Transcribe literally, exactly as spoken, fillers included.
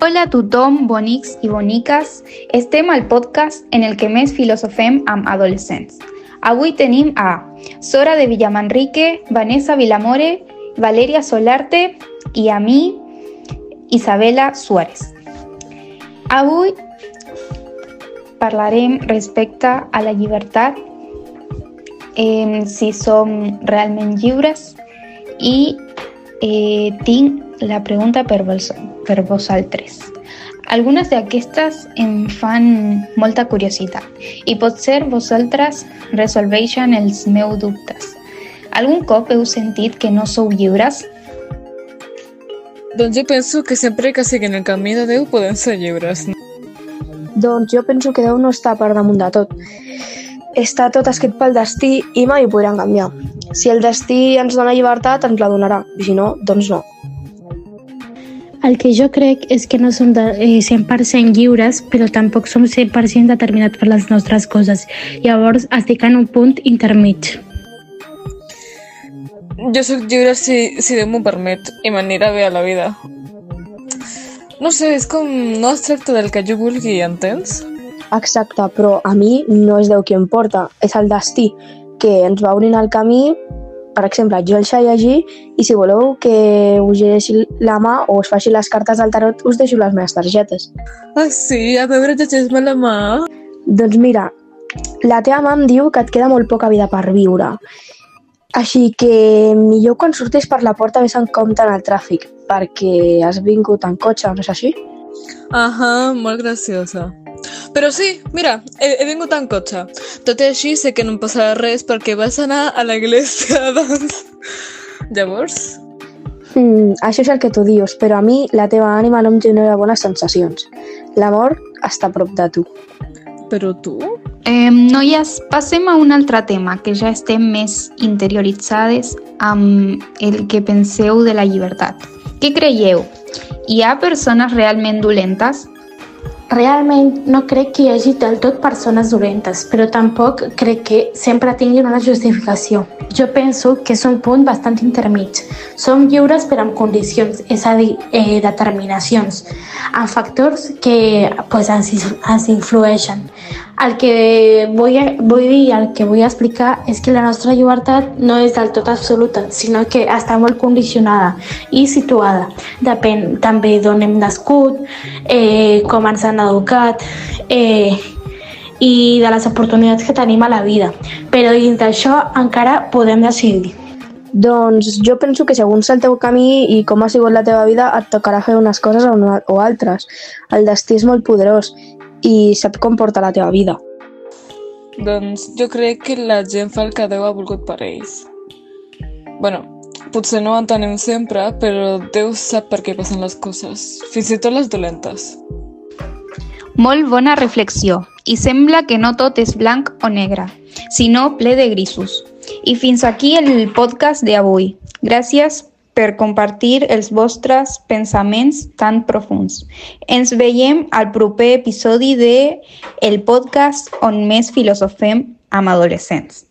Hola a tothom, bonics i boniques. Estem al podcast en el que més filosofem amb adolescents. Avui tenim a Sora de Villamanrique, Vanessa Vilamore, Valeria Solarte i a mi, Isabela Suárez. Avui parlarem respecte a la llibertat, eh, si som realment lliures i eh, tinc la pregunta per, vos, per vosaltres. Algunes d'aquestes em fan molta curiositat i potser vosaltres resolveixen els meus dubtes. Algun cop heu sentit que no sou lliures? Doncs jo penso que sempre que siguin el camí de Déu podem ser lliures. Doncs jo penso que Déu no està per damunt de tot. Està tot escrit pel destí i mai ho podran canviar. Si el destí ens dona llibertat, ens la donarà. I si no, doncs no. El que jo crec és que no som de, eh, cent per cent lliures, però tampoc som cent per cent determinats per les nostres coses. Llavors estic en un punt intermig. Jo sóc lliure si, si Déu m'ho permet i m'anirà bé a la vida. No sé, és com no es tracta del que jo vulgui, entens? Exacte, però a mi no és Déu qui em porta, és el destí, que ens va obrint el camí. Per exemple, jo el sé llegir i si voleu que us llegeixi la mà o us faci les cartes del tarot, us deixo les meves targetes. Ah, sí? A veure, llegeix-me la mà. Doncs mira, la teva mà em diu que et queda molt poca vida per viure. Així que millor quan surtis per la porta vés en compte en el tràfic, perquè has vingut en cotxe, no és així? Ahà, molt graciosa. Però sí, mira, he, he vingut en cotxe. Tot i així sé que no em passarà res perquè vas anar a l'església, doncs... Llavors? Mm, això és el que tu dius, però a mi la teva ànima no em genera bones sensacions. L'amor està a prop de tu. Però tu? Eh, noies, passem a un altre tema, que ja estem més interioritzades amb el que penseu de la llibertat. Què creieu? Hi ha persones realment dolentes? Realment no crec que hi hagi del tot persones dolentes, però tampoc crec que sempre tinguin una justificació. Jo penso que és un punt bastant intermig. Som lliures però amb condicions, és a dir, eh, determinacions, amb factors que pues, ens, ens influeixen. El que vull, vull dir, el que vull explicar és que la nostra llibertat no és del tot absoluta, sinó que està molt condicionada i situada. Depèn també d'on hem nascut, eh, com ens han educat eh, i de les oportunitats que tenim a la vida. Però dins d'això encara podem decidir. Doncs jo penso que segons el teu camí i com ha sigut la teva vida et tocarà fer unes coses o, una, o altres. El destí és molt poderós i sap com porta la teva vida. Doncs jo crec que la gent fa el que Déu ha volgut per ells. Bueno, potser no ho entenem sempre, però Déu sap per què passen les coses, fins i tot les dolentes. Molt bona reflexió. I sembla que no tot és blanc o negre, sinó ple de grisos. I fins aquí el podcast d'avui. Gràcies per compartir els vostres pensaments tan profuns. Ens veiem al proper episodi de el podcast on més filosofem amb adolescents.